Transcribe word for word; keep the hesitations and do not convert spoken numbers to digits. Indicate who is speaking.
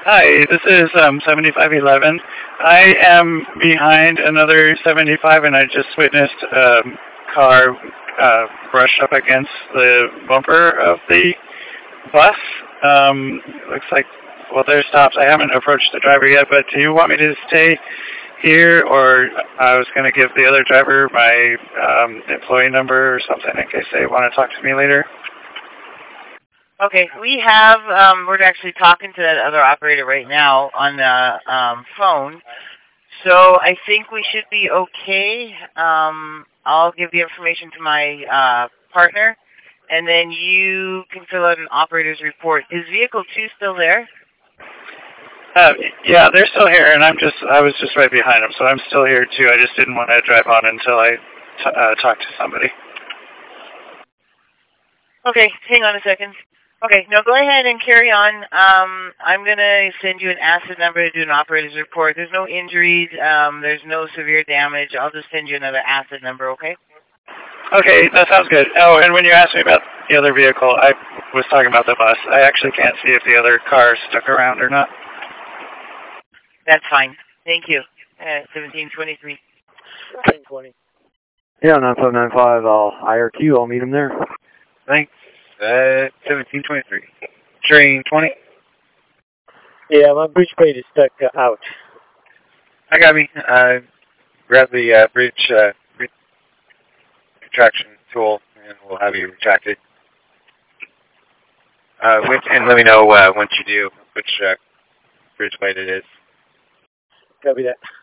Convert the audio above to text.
Speaker 1: Hi, this is um, seventy-five eleven. I am behind another seventy-five, and I just witnessed a um, car uh, brush up against the bumper of the bus. Um, looks like, well, there's stops. I haven't approached the driver yet, but do you want me to stay here, or I was going to give the other driver my um, employee number or something in case they want to talk to me later?
Speaker 2: Okay, we have, um, we're actually talking to that other operator right now on the um, phone, so I think we should be okay. Um, I'll give the information to my uh, partner, and then you can fill out an operator's report. Is vehicle two still there?
Speaker 1: Uh, yeah, they're still here, and I'm just, I was just right behind them, so I'm still here too. I just didn't want to drive on until I t uh, talked to somebody.
Speaker 2: Okay, hang on a second. Okay, no, go ahead and carry on. Um, I'm going to send you an asset number to do an operator's report. There's no injuries. Um, there's no severe damage. I'll just send you another asset number, okay?
Speaker 1: Okay, that sounds good. Oh, and when you asked me about the other vehicle, I was talking about the bus. I actually can't see if the other car stuck around or not.
Speaker 2: That's fine. Thank you. Uh, seventeen twenty-three.
Speaker 3: seventeen twenty. Yeah, nine five nine five, I'll I R Q, I'll meet him there.
Speaker 4: Thanks. Uh, seventeen twenty-three. Train twenty.
Speaker 3: Yeah, my bridge plate is stuck uh, out.
Speaker 4: I got me. Uh, grab the uh, bridge uh, retraction tool, and we'll have you retracted. Uh, which, and let me know uh, once you do which uh, bridge plate it is.
Speaker 3: Copy that.